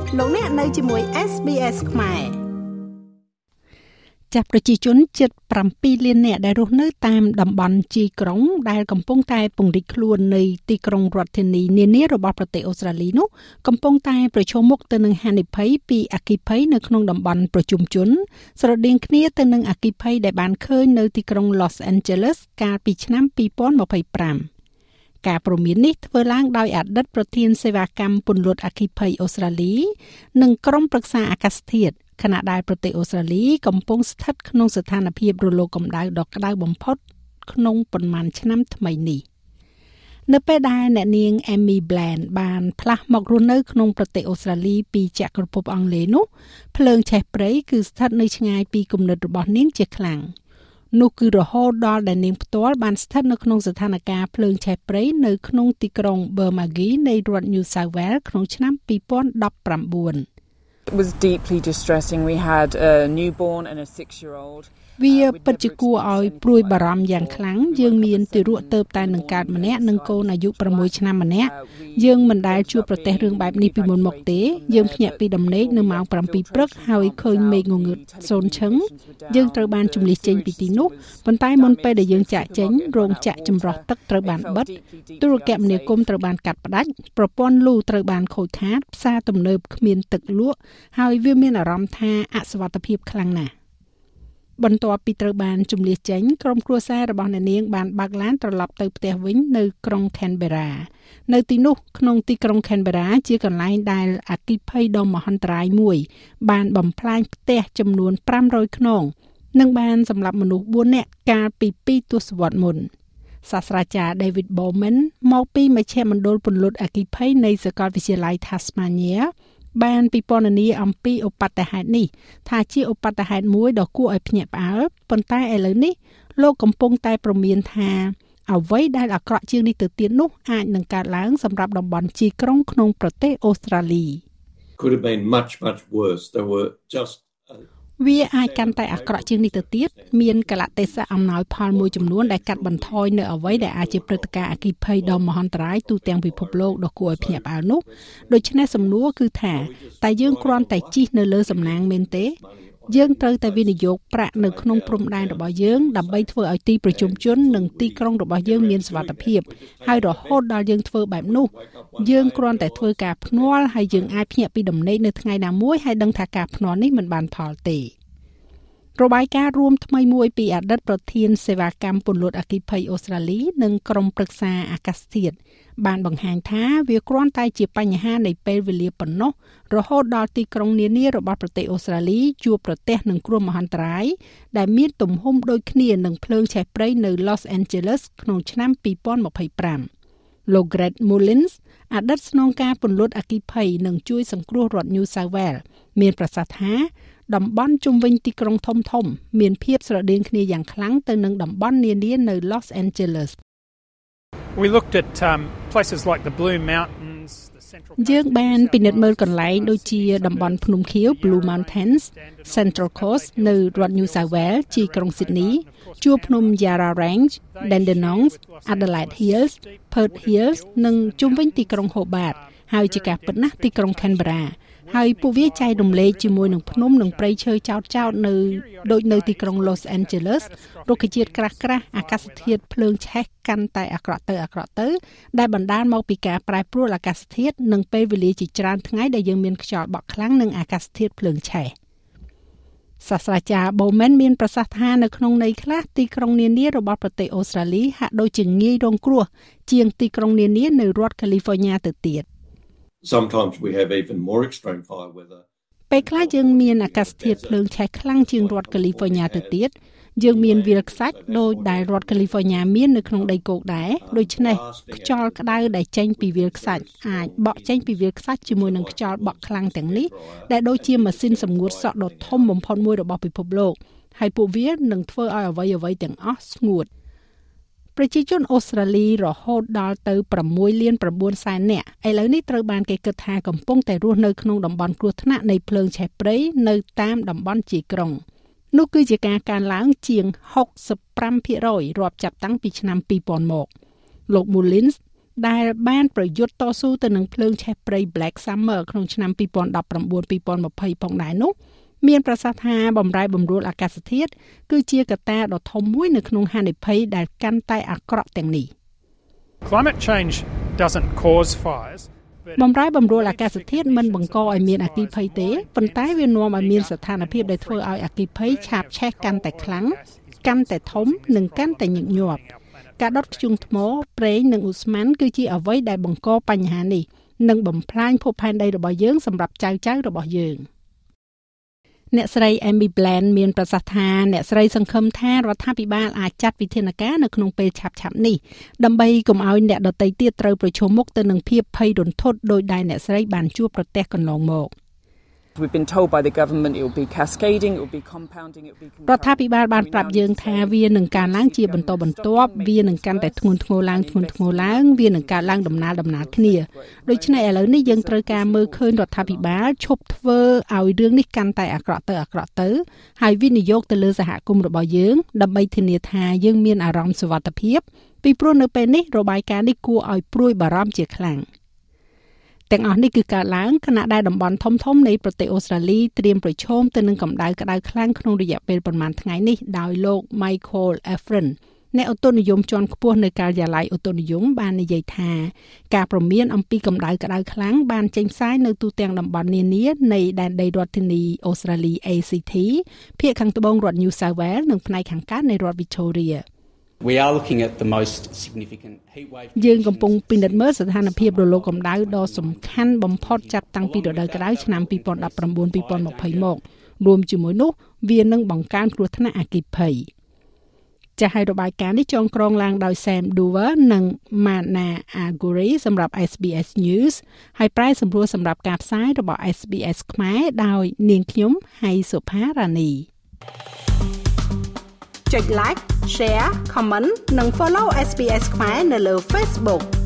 លោកអ្នកនៅជាមួយ SBS ខ្មែរចាប់ប្រជាជនជិត7លាននាក់ដែលរស់នៅតាមតំបន់ជាយក្រុងដែលកំពុងតែពង្រីកខ្លួននៃទីក្រុងរដ្ឋធានីនានារបស់ប្រទេសអូស្ត្រាលីនោះកំពុងតែប្រឈមមុខទៅនឹងហានិភ័យពីអគ្គិភ័យនៅក្នុងតំបន់ប្រជុំជនស្រដៀងគ្នាទៅនឹងអគ្គិភ័យដែលបានឃើញនៅទីក្រុង Los Angeles កាលពីឆ្នាំ2025ការព្រមាននេះធ្វើឡើងដោយអតីតប្រធានសេវាកម្មពន្លត់អគ្គិភ័យអូស្ត្រាលីនិងក្រុមប្រឹក្សាអាកាសធាតុខណៈដែលប្រទេសអូស្ត្រាលីកំពុងស្ថិតក្នុងស្ថានភាពរលកកម្ដៅដ៏ក្ដៅបំផុតក្នុងប៉ុន្មានឆ្នាំថ្មីនេះនៅពេលដែលអ្នកនាង Amy Bland បានផ្លាស់មករស់នៅក្នុងប្រទេសអូស្ត្រាលីពីចក្រភពអង់គ្លេសនោះភ្លើងឆេះព្រៃគឺស្ថិតនៅឆ្ងាយពីគំនិតរបស់នាងជាខ្លាំងនោះគឺរហូតដល់ដែលនាងផ្ទាល់បានស្ថិតនៅក្នុងស្ថានភាពភ្លើងឆេះព្រៃនៅក្នុងទីក្រុង Bermagee នៃរដ្ឋ New South Wales ក្នុងឆ្នាំ2019 It was deeply distressing. We had a newborn and a 6-year-old. វាពិតជាគួរឲ្យព្រួយបារម្ភយ៉ាងខ្លាំងយើងមានទារកទៅតែនឹងកើតម្នាក់និងកូនអាយុ6ឆ្នាំម្នាក់យើងមិនដែលជួបប្រទះរឿងបែបនេះពីមុនមកទេយើងភ្ញាក់ពីដំណេកនៅម៉ោង7ព្រឹកហើយឃើញមេឃងងឹតសូនឈឹងយើងត្រូវបានជម្លៀសចេញពីទីនោះប៉ុន្តែមុនពេលដែលយើងចាក់ចេញរោងចក្រចម្រោះទឹកត្រូវបានបិទទូរគមនាគមន៍ត្រូវបានកាត់ផ្ដាច់ប្រព័ន្ធលូត្រូវបានខូចខាតផ្សារទំនើបគ្មានទឹកលក់ហើយវាមានអារម្មណ៍ថាអសុវត្ថិភាពខ្លាំងណាស់បន្ទាប់ពីត្រូវបានជម្លៀសចេញក្រុមគ្រួសាររបស់អ្នកនាងបានបើកឡានត្រឡប់ទៅផ្ទះវិញនៅក្រុង Canberra នៅទីនោះក្នុងទីក្រុង Canberra ជាកន្លែងដែលអគ្គិភ័យដ៏មហន្តរាយមួយបានបំផ្លាញផ្ទះចំនួន500ខ្នងនិងបានសម្លាប់មនុស្ស4នាក់កាលពី2ទសវត្សរ៍មុនសាស្ត្រាចារ្យ David Bowman មកពីមជ្ឈមណ្ឌលពន្លត់អគ្គិភ័យនៃសាកលវិទ្យាល័យ Tasmaniaបានពិពណ៌នាអំពីឧបទ្ទហេតុនេះថាជាឧបទ្ទហេតុមួយដ៏គួរឲ្យភ្ញាក់ផ្អើលប៉ុន្តែឥឡូវនេះលោកកំពុងតែប្រមានថាអ្វីដែលអាក្រក់ជាងនេះទៅទៀតនោះអាចនឹងកើតឡើងសម្រាប់តំបន់ជាយក្រុងក្នុងប្រទេសអូស្ត្រាលី Could have been much worse. There were just វាអាចកាន់តែអាក្រក់ជាងនេះទៅទៀតមានកលៈទេសៈអំណោយផលមួយចំនួនដែលកាត់បន្ថយនៅអ្វីដែលអាចជាព្រឹត្តិការណ៍អគ្គិភ័យដ៏មហន្តរាយទូទាំងពិភពលោកដ៏គួរឲ្យភ្ញាក់ផ្អើលនោះដូច្នេះសំណួរគឺថាតើយើងគ្រាន់តែជិះនៅលើសំណាងមែនទេយើងត្រូវតែវិនិយោគប្រាក់នៅក្នុងព្រំដែនរបស់យើងដើម្បីធ្វើឲ្យទីប្រជុំជននិងទីក្រុងរបស់យើងមានសុវត្ថិភាពហើយរហូតដល់យើងធ្វើបែបនោះយើងគ្រាន់តែធ្វើការភ្នាល់ហើយយើងអាចភ្ញាក់ពីដំណេកនៅថ្ងៃណាមួយហើយដឹងថាការភ្នាល់នេះមិនបានផលទេរបាយការណ៍រួមថ្មីមួយពីអតីតប្រធានសេវាកម្មពន្លត់អគ្គិភ័យអូស្ត្រាលីនិងក្រុមប្រឹក្សាអាកាសធាតុបានបង្ហាញថាវាគ្រាន់តែជាបញ្ហានៃពេលវេលាប៉ុណ្ណោះរហូតដល់ទីក្រុងនានារបស់ប្រទេសអូស្ត្រាលីជួបប្រទះនឹងគ្រោះមហន្តរាយដែលមានទំហំដូចគ្នានឹងភ្លើងឆេះព្រៃនៅ Los Angeles ក្នុងឆ្នាំ2025លោក Greg Mullins អតីតស្នងការពន្លត់អគ្គិភ័យនិងជួយសង្គ្រោះរដ្ឋ New South Wales មានប្រសាសន៍ថាតំបន់ជុំវិញទីក្រុងធំៗមានភាពស្រដៀងគ្នាយ៉ាងខ្លាំងទៅនឹងតំបន់នានានៅ Los Angeles. We looked at places like the Blue Mountains, the Central Coast. យើងបានពិនិត្យមើលកន្លែងដូចជាតំបន់ភ្នំខៀវ Blue Mountains, Central Coast នៅរដ្ឋ New South Wales ជាក្រុង Sydney, ជួរភ្នំ Yarra Range, Dandenongs, Adelaide Hills, Perth Hills និងជុំវិញទីក្រុង Hobart ហើយជាការពិតណាស់ទីក្រុង Canberraហើយពួកវាចែករំលែកជាមួយនឹងភ្នំនិងព្រៃឈើចោតនៅដូចនៅទីក្រុង Los Angeles រុក្ខជាតិក្រាស់អាកាសធាតុភ្លើងឆេះកាន់តែអាក្រក់ទៅដែលបណ្ដាលមកពីការប្រែប្រួលអាកាសធាតុនិងពេលវេលាជាច្រើនថ្ងៃដែលយើងមានខ្យល់បក់ខ្លាំងនិងអាកាសធាតុភ្លើងឆេះសាស្ត្រាចារ្យ Bowman មានប្រសាសន៍ថានៅក្នុងន័យខ្លះទីក្រុងនានារបស់ប្រទេសអូស្ត្រាលីហាក់ដូចជាងាយរងគ្រោះជាងទីក្រុងនានានៅរដ្ឋ California ទៅទៀត Sometimes we have even more extreme fire weather. ពេលខ្លះយើងមានអាកាសធាតុភ្លើងឆេះខ្លាំងជាងរដ្ឋ California ទៅទៀតយើងមានវាលខ្សាច់ដូចដែលរដ្ឋ California មាននៅក្នុងដីគោកដែរដូច្នេះខ្យល់ក្តៅដែលចេញពីវាលខ្សាច់អាចបក់ចេញពីវាលខ្សាច់ជាមួយនឹងខ្យល់បក់ខ្លាំងទាំងនេះដែលដូចជាម៉ាស៊ីនសម្ងួតសក់ដ៏ធំបំផុតមួយរបស់ពិភពលោកហើយពួកវានឹងធ្វើឲ្យអ្វីទាំងអស់ស្ងួតប្រជាជនអូស្ត្រាលីរហូតដល់ទៅ 6.9 សែននាក់ឥឡូវនេះត្រូវបានគេគិតថាកំពុងតែរស់នៅក្នុងតំបន់គ្រោះថ្នាក់នៃភ្លើងឆេះព្រៃនៅតាមតំបន់ជាយក្រុងនោះគឺជាការកើនឡើងជាង 65% រាប់ចាប់តាំងពីឆ្នាំ 2000 មកលោក Mullins ដែលបានប្រយុទ្ធតស៊ូទៅនឹងភ្លើងឆេះព្រៃ Black Summer ក្នុងឆ្នាំ2019-2020ផងដែរនោះមានប្រសាសន៍ថាបំរែបំរួលអាកាសធាតុគឺជាកត្តាដ៏ធំមួយនៅក្នុងហានិភ័យដែលកាន់តែអាក្រក់ទាំងនេះ Climate change doesn't cause fires. បំរែបំរួលអាកាសធាតុមិនបង្កឲ្យមានអគ្គិភ័យទេប៉ុន្តែវានាំឲ្យមានស្ថានភាពដែលធ្វើឲ្យអគ្គិភ័យឆាបឆេះកាន់តែខ្លាំងកាន់តែធំនិងកាន់តែញឹកញាប់ការដុតធ្យូងថ្មប្រេងនិងឧស្ម័នគឺជាអ្វីដែលបង្កបញ្ហានេះនិងបំផ្លាញភពផែនដីរបស់យើងសម្រាប់ចៅៗរបស់យើងអ្នកស្រី Amy Bland មានប្រសាសន៍ថាអ្នកស្រីសង្ឃឹមថារដ្ឋាភិបាលអាចចាត់វិធានការនៅក្នុងពេលឆាប់ៗនេះដើម្បីកុំឲ្យអ្នកដទៃទៀតត្រូវប្រឈមមុខទៅនឹងភាពភ័យរន្ធត់ដោយដែលអ្នកស្រីបានជួបប្រទះកន្លងមក We've been told by the government it will be cascading, it will be compounding, it will be រដ្ឋាភិបាលបានប្រាប់យើងថាវានឹងកើនឡើងជាបន្តបន្ទាប់វានឹងកាន់តែធ្ងន់ធ្ងរឡើងវានឹងកើនឡើងដំណាលគ្នាដូច្នេះឥឡូវនេះយើងត្រូវការមើលឃើញរដ្ឋាភិបាលឈប់ធ្វើឲ្យរឿងនេះកាន់តែអាក្រក់ទៅហើយវិនិយោគទៅលើសហគមន៍របស់យើងដើម្បីធានាថាយើងមានអារម្មណ៍សុវត្ថិភាពពីព្រោះនៅពេលនេះរបាយការណ៍នេះគួរឲ្យព្រួយបារម្ភជាខ្លាំងទាំងអស់នេះគឺកើតឡើងខណៈដែលតំបន់ធំៗនៃប្រទេសអូស្ត្រាលីត្រៀមប្រឈមទៅនឹងកម្ដៅក្តៅខ្លាំងក្នុងរយៈពេលប្រមាណថ្ងៃនេះដោយលោក Michael Efren អ្នកឧតុនិយមជាន់ខ្ពស់នៅការិយាល័យឧតុនិយមបាននិយាយថាការព្រមានអំពីកម្ដៅក្តៅខ្លាំងបានចេញផ្សាយនៅទូទាំងតំបន់នានានៃដែនដីរដ្ឋធានីអូស្ត្រាលី ACT ភាគខាងត្បូងរដ្ឋ New South Wales និងផ្នែកខាងកើតនៃរដ្ឋ Victoria We are looking at the most significant heat wave យើងកំពុងពិនិត្យមើលស្ថានភាពរលកកម្ដៅដ៏សំខាន់បំផុតចាប់តាំងពីរដូវក្តៅឆ្នាំ2019-2020មករួមជាមួយនោះវានឹងបង្កើនគ្រោះថ្នាក់អគ្គិភ័យចាស់ឲ្យរបាយការណ៍នេះចងក្រងឡើងដោយ Sam Dover និង Mana Aguri សម្រាប់ SBS News ហើយប្រែសម្រួលសម្រាប់ការផ្សាយរបស់ SBS ខ្មែរដោយនាងខ្ញុំហៃសុផារ៉ានីចុច like share comment និង follow SBS ខ្មែរនៅលើ Facebook